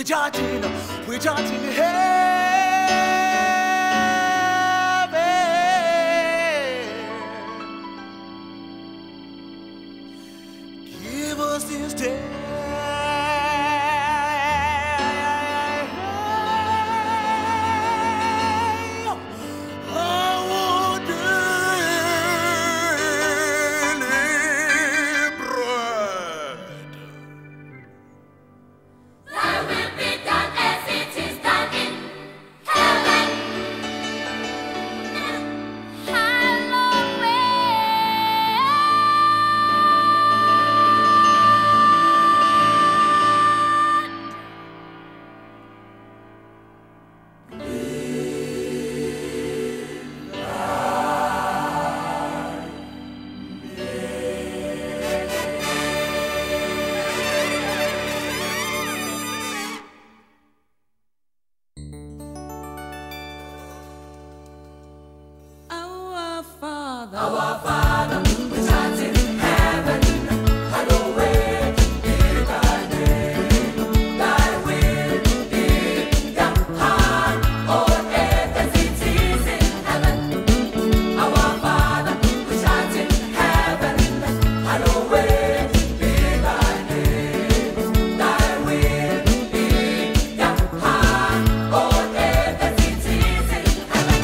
we're charging heaven. Give us this day our daily bread. Thy will be done as it is done in heaven. Hallowed. Our Father, which art in heaven, hallowed be thy name. Thy will be done on earth as it is in heaven. Our Father, which art in heaven, hallowed be thy name. Thy will be done on earth as it is in heaven.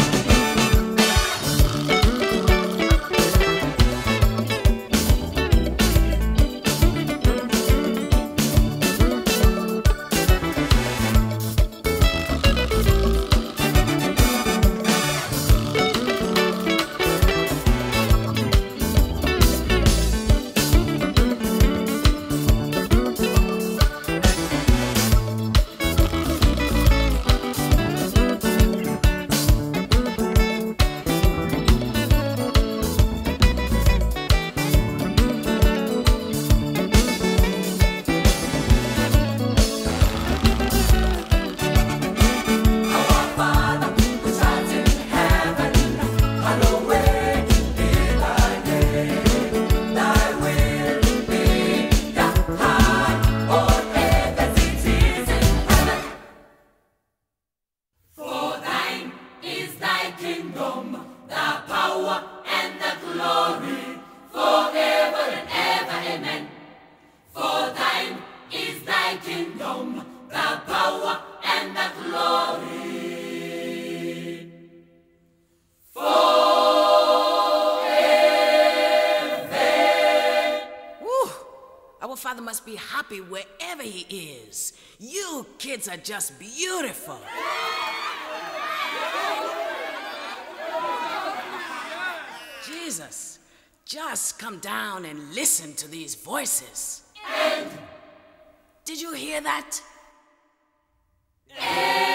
Kingdom, the power and the glory, forever and ever, amen. For thine is thy kingdom, the power and the glory, forever. Woo! Our Father must be happy wherever he is. You kids are just beautiful. Jesus, just come down and listen to these voices. And Did you hear that?